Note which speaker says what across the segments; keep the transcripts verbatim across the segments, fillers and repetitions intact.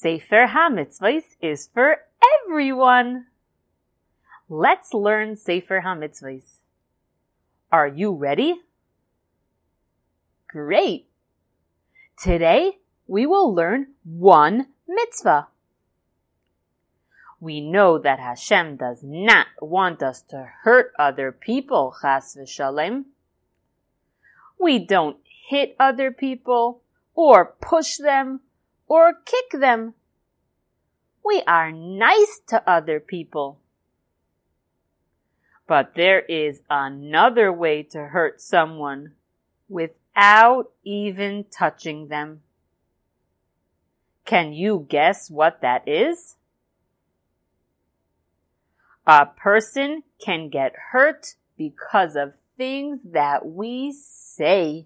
Speaker 1: Sefer HaMitzvahs is for everyone. Let's learn Sefer HaMitzvahs. Are you ready? Great! Today, we will learn one mitzvah. We know that Hashem does not want us to hurt other people, chas v'shalem. We don't hit other people, or push them, or kick them. We are nice to other people. But there is another way to hurt someone without even touching them. Can you guess what that is? A person can get hurt because of things that we say.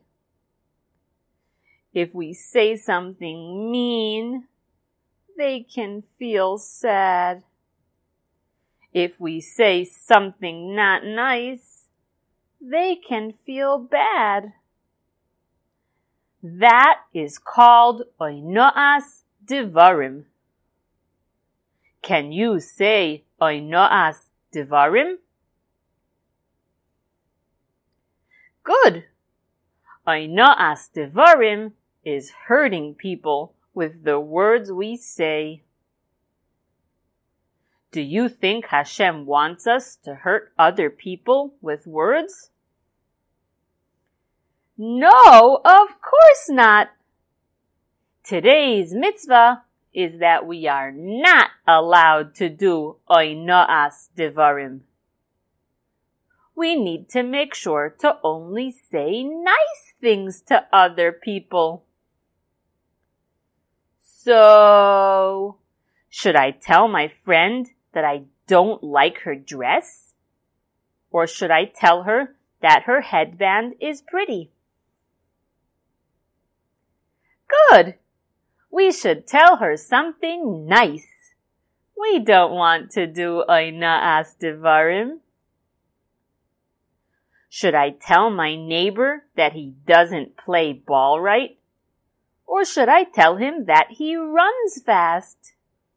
Speaker 1: If we say something mean, they can feel sad. If we say something not nice, they can feel bad. That is called oinoas devarim. Can you say oinoas devarim? Good. Oinoas devarim is hurting people with the words we say. Do you think Hashem wants us to hurt other people with words? No, of course not. Today's mitzvah is that we are not allowed to do oinoas devarim. We need to make sure to only say nice things to other people. So, should I tell my friend that I don't like her dress? Or should I tell her that her headband is pretty? Good! We should tell her something nice. We don't want to do oinoas devarim. Should I tell my neighbor that he doesn't play ball right? Or should I tell him that he runs fast?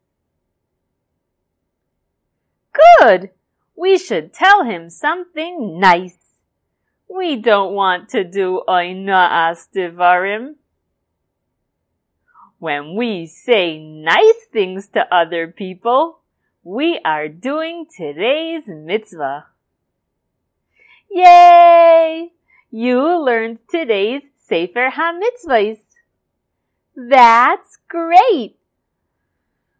Speaker 1: Good! We should tell him something nice. We don't want to do oinoas devarim. When we say nice things to other people, we are doing today's mitzvah. Yay! You learned today's Sefer HaMitzvahs. That's great!